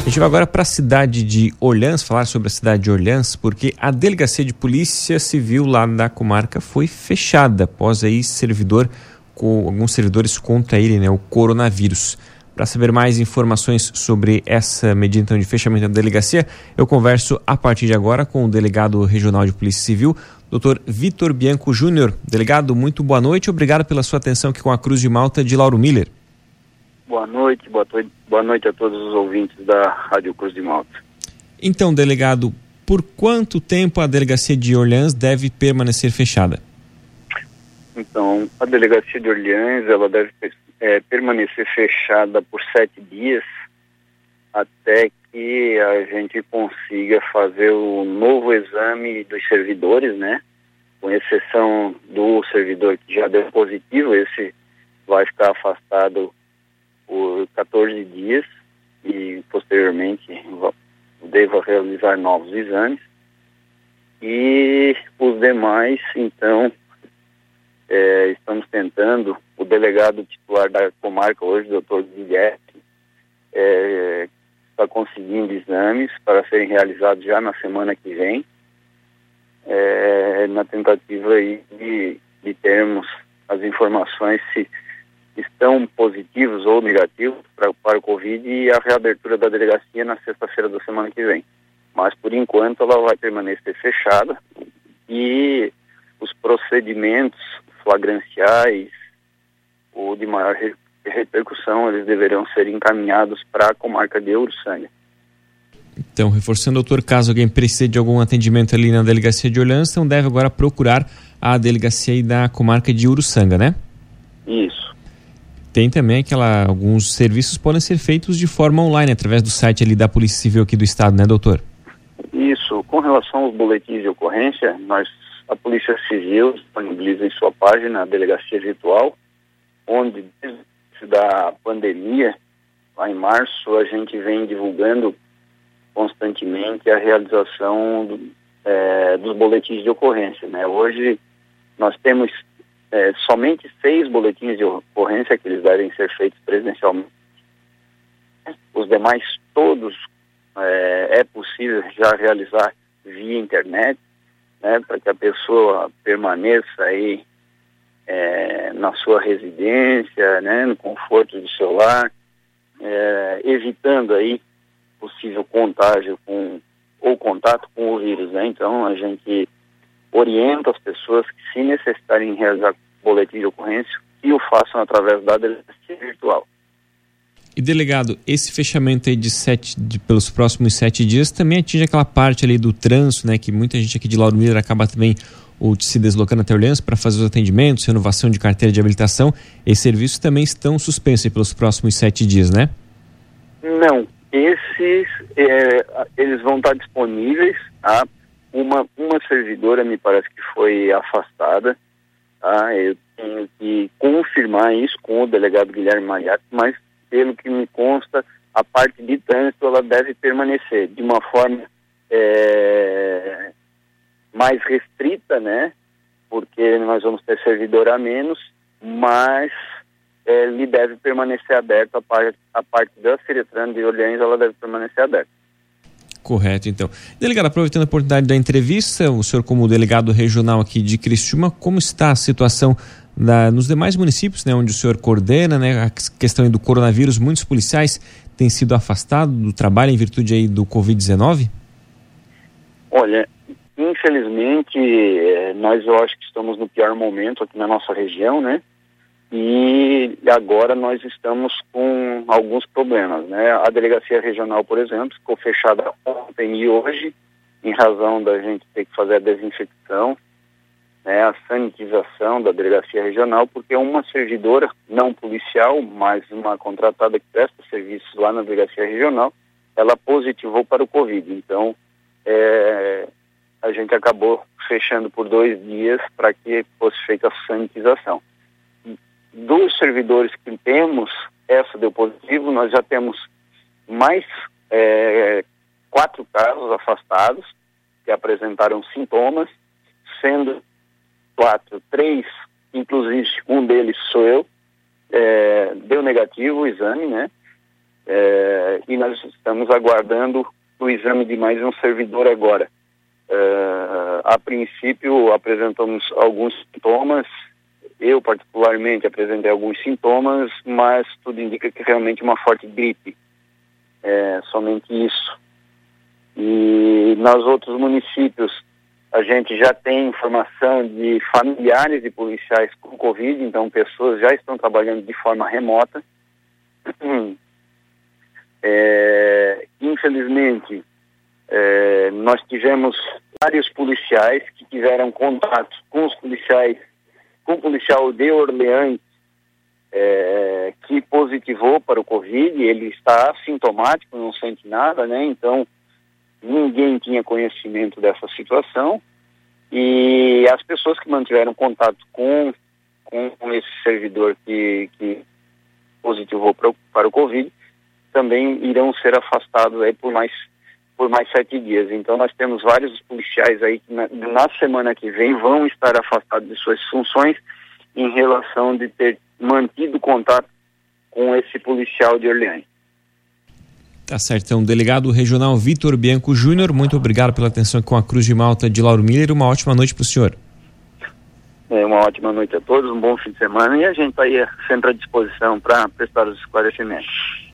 A gente vai agora para a cidade de Orleans, falar sobre a cidade de Orleans, porque a delegacia de polícia civil lá da comarca foi fechada após aí alguns servidores contra ele, né, o coronavírus. Para saber mais informações sobre essa medida então, de fechamento da delegacia, eu converso a partir de agora com o delegado regional de Polícia Civil, Dr. Vitor Bianco Júnior. Delegado, muito boa noite, obrigado pela sua atenção aqui com a Cruz de Malta de Lauro Miller. Boa noite a todos os ouvintes da Rádio Cruz de Malta. Então, delegado, por quanto tempo a delegacia de Orleans deve permanecer fechada? Então, a delegacia de Orleans, ela deve permanecer fechada por 7 dias, até que a gente consiga fazer o novo exame dos servidores, né? Com exceção do servidor que já deu positivo, esse vai ficar afastado por 14 dias e posteriormente deva realizar novos exames. E os demais, então, estamos tentando, o delegado titular da comarca hoje, doutor Guilherme, está conseguindo exames para serem realizados já na semana que vem, na tentativa aí de termos as informações se estão positivos ou negativos para o Covid e a reabertura da delegacia na sexta-feira da semana que vem. Mas, por enquanto, ela vai permanecer fechada e os procedimentos flagranciais ou de maior repercussão, eles deverão ser encaminhados para a comarca de Uruçanga. Então, reforçando, doutor, caso alguém precise de algum atendimento ali na delegacia de Orleans, então deve agora procurar a delegacia aí da comarca de Uruçanga, né? Isso. Tem também alguns serviços podem ser feitos de forma online, através do site ali da Polícia Civil aqui do Estado, né, doutor? Isso. Com relação aos boletins de ocorrência, a Polícia Civil disponibiliza em sua página a delegacia virtual, onde desde da pandemia, lá em março, a gente vem divulgando constantemente a realização dos boletins de ocorrência, né? Hoje nós temos somente 6 boletins de ocorrência que eles devem ser feitos presencialmente. Os demais todos é possível já realizar via internet, né, para que a pessoa permaneça aí na sua residência, né, no conforto do seu lar, evitando aí possível contágio ou contato com o vírus, né? Então a gente orienta as pessoas que, se necessitarem realizar boletim de ocorrência, que o façam através da delegacia virtual. E, delegado, esse fechamento aí pelos próximos 7 dias também atinge aquela parte ali do trânsito, né, que muita gente aqui de Lauro Miller acaba também se deslocando até Orleans para fazer os atendimentos, renovação de carteira de habilitação. Esses serviços também estão suspensos aí pelos próximos 7 dias, né? Não, esses eles vão estar disponíveis. Uma servidora me parece que foi afastada, eu tenho que confirmar isso com o delegado Guilherme Mariatti, mas pelo que me consta, a parte de trânsito ela deve permanecer de uma forma mais restrita, né? Porque nós vamos ter servidor a menos, mas ele deve permanecer aberto, a parte da Ciretran de Orleans, ela deve permanecer aberta. Correto, então. Delegado, aproveitando a oportunidade da entrevista, o senhor como delegado regional aqui de Criciúma, como está a situação nos demais municípios, né, onde o senhor coordena, né, a questão do coronavírus? Muitos policiais têm sido afastados do trabalho em virtude aí do Covid-19? Olha, infelizmente, eu acho que estamos no pior momento aqui na nossa região, né? E agora nós estamos com alguns problemas, né? A delegacia regional, por exemplo, ficou fechada ontem e hoje, em razão da gente ter que fazer a desinfecção, né, a sanitização da delegacia regional, porque uma servidora, não policial, mas uma contratada que presta serviços lá na delegacia regional, ela positivou para o Covid. Então, a gente acabou fechando por 2 dias para que fosse feita a sanitização. Dos servidores que temos, essa deu positivo, nós já temos mais 4 casos afastados que apresentaram sintomas, sendo 3, inclusive um deles sou eu, deu negativo o exame, né? e nós estamos aguardando o exame de mais um servidor agora. A princípio apresentamos alguns sintomas, eu particularmente apresentei alguns sintomas, mas tudo indica que realmente uma forte gripe, somente isso. E nos outros municípios a gente já tem informação de familiares de policiais com Covid, então pessoas já estão trabalhando de forma remota. Infelizmente, nós tivemos vários policiais que tiveram contato com os policiais, com o policial de Orleans, que positivou para o Covid. Ele está assintomático, não sente nada, né? Então, ninguém tinha conhecimento dessa situação. E as pessoas que mantiveram contato com esse servidor que positivou para o Covid também irão ser afastados aí por mais 7 dias. Então nós temos vários policiais aí que na semana que vem vão estar afastados de suas funções em relação de ter mantido contato com esse policial de Orleans. Tá certo, então, delegado regional Vitor Bianco Júnior, muito obrigado pela atenção com a Cruz de Malta de Lauro Miller. Uma ótima noite para o senhor. Uma ótima noite a todos, um bom fim de semana, e a gente está aí sempre à disposição para prestar os esclarecimentos.